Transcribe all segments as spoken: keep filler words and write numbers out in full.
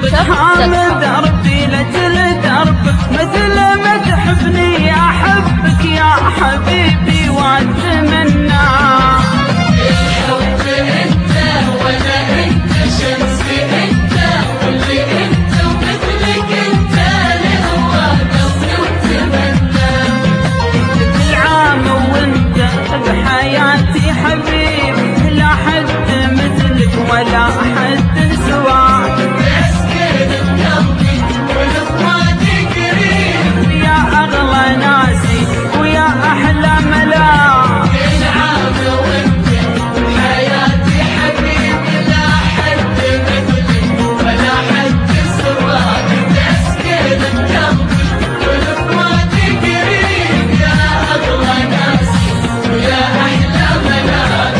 حامل دربي لجل دربك مثل ما تحبني أحبك يا حبيبي وأتمنى الحب انت وانا انت شمسي انت واللي انت ومثلك انت لهوى قلبي واتمنى كل عام وانت بحياتي حبيبي لا حد مثلك ولا حد سواك تسكن بقلبي ولفظاتي قريب يا أغلى ناسي ويا أحلى ملاك كل عام وانت بحياتي حبيبي لا حد مثلك ولا حد سواك تسكن بقلبي ولفظاتي قريب يا أغلى ناسي ويا أحلى ملاك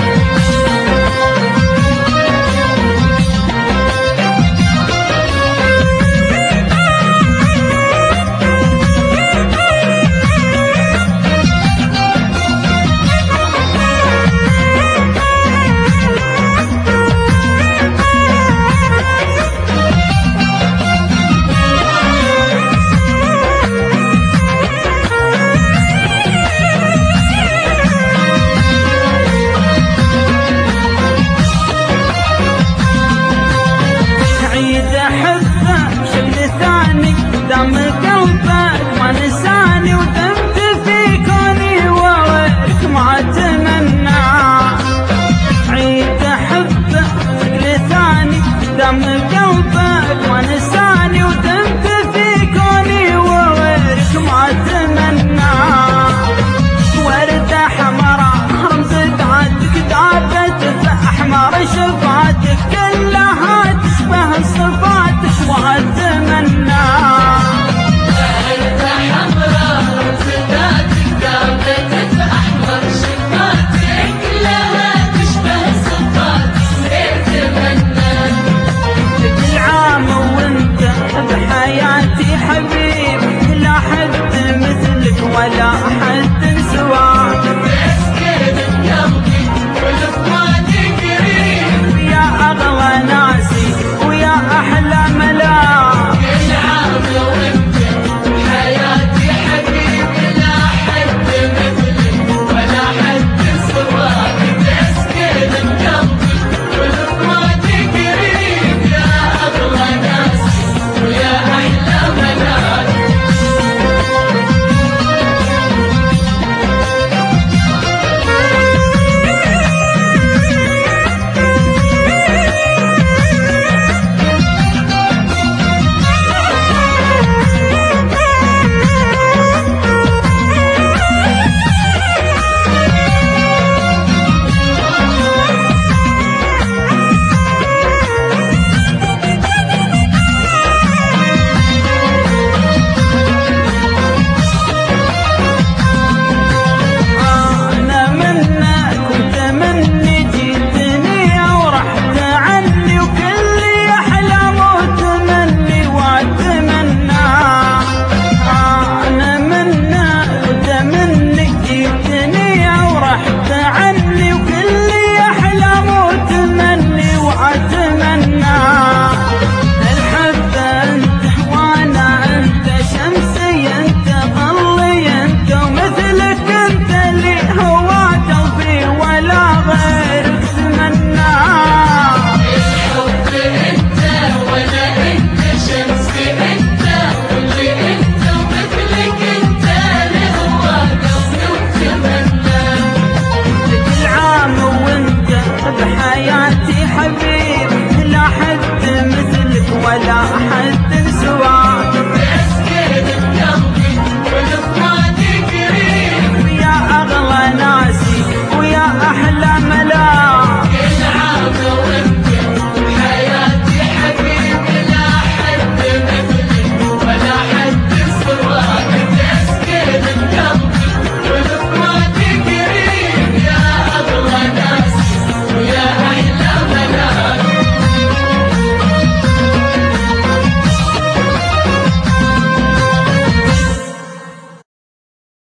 عيد أحبك شكل ثاني دم قلبك ما نساني ودمت في كوني وغيرك ما أتمنى عيد أحبك شكل ثاني دم قلبك ما نساني ودمت في كوني وغيرك ما أتمنى وردة حمراء رمزة عادك دابت في أحمر شفاتك كلها تشبه صفاتك وأتمنى وردة حمراء رمزتك دابت في أحمر شفاتك كلها تشبه صفاتك اتمنى كل عام وانت بحياتي حبيبي لا حد مثلك ولا حد سواك تسكن بقلبي ولفظاتي قريب يا أغلى ناسي ويا أحلى ملاك كل عام وانت بحياتي حبيبي لا حد مثلك ولا حد سواك تسكن بقلبي ولفظاتي قريب يا أغلى ناسي ويا أحلى ملاك أنا منك وانت مني جيتني ورحت عني وكلي أحلام وتمني وأتمنى أنا منك وانت مني جيتني ورحت عني